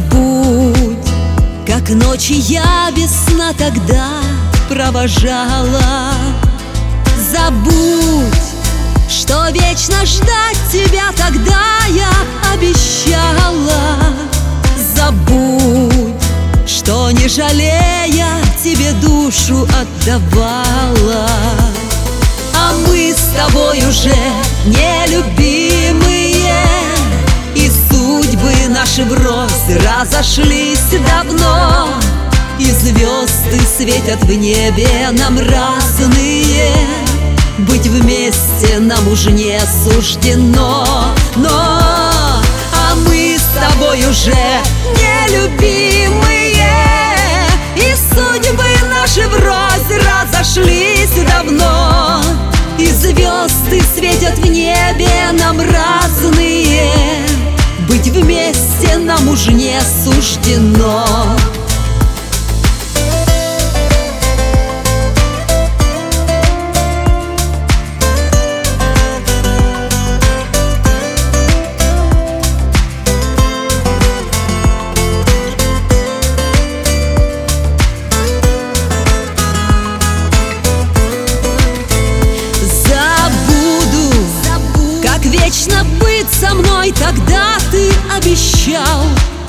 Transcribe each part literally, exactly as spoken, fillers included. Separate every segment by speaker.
Speaker 1: Забудь, как ночи я без сна тогда провожала. Забудь, что вечно ждать тебя тогда я обещала. Забудь, что не жалея тебе душу отдавала. А мы с тобой уже нелюбимые, и судьбы наши врозь разошлись давно, и звезды светят в небе нам разные. Быть вместе нам уж не суждено, но а мы с тобой уже нелюбимые, и судьбы наши врозь разошлись давно, и звезды светят в небе нам разные. Быть вместе нам уж не суждено. Вечно быть со мной тогда ты обещал.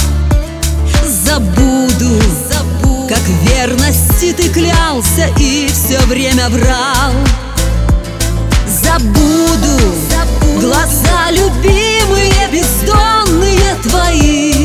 Speaker 1: Забуду, Забуду, как в верности ты клялся и все время врал. Забуду, Забуду глаза любимые, бездонные твои.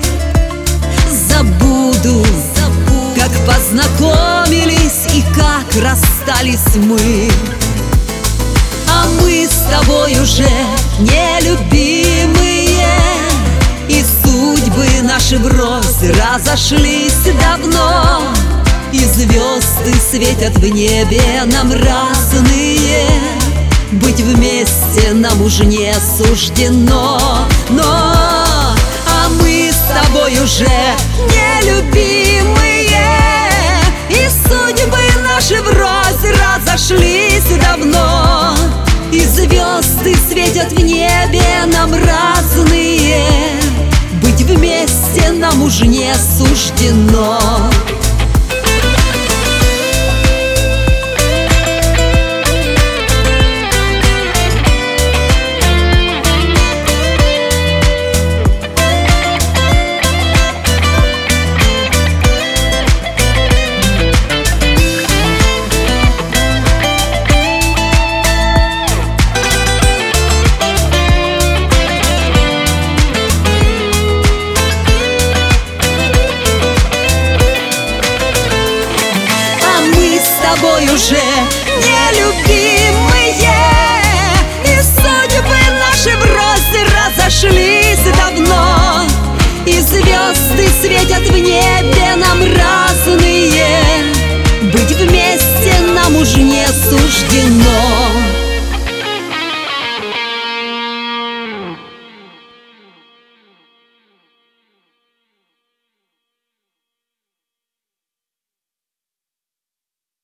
Speaker 1: Забуду, Забуду как познакомились и как расстались мы. А мы с тобой уже нелюбимые, и судьбы наши врозь разошлись давно, и звезды светят в небе нам разные. Быть вместе нам уж не суждено, но а мы с тобой уже нелюбимые, и судьбы наши врозь разошлись давно, и звезды светят в небе нам разные. Быть вместе нам уж не суждено. С тобой уже нелюбимые, и судьбы наши врозь разошлись давно, и звезды светят в небе нам разные. Быть вместе нам уж не суждено.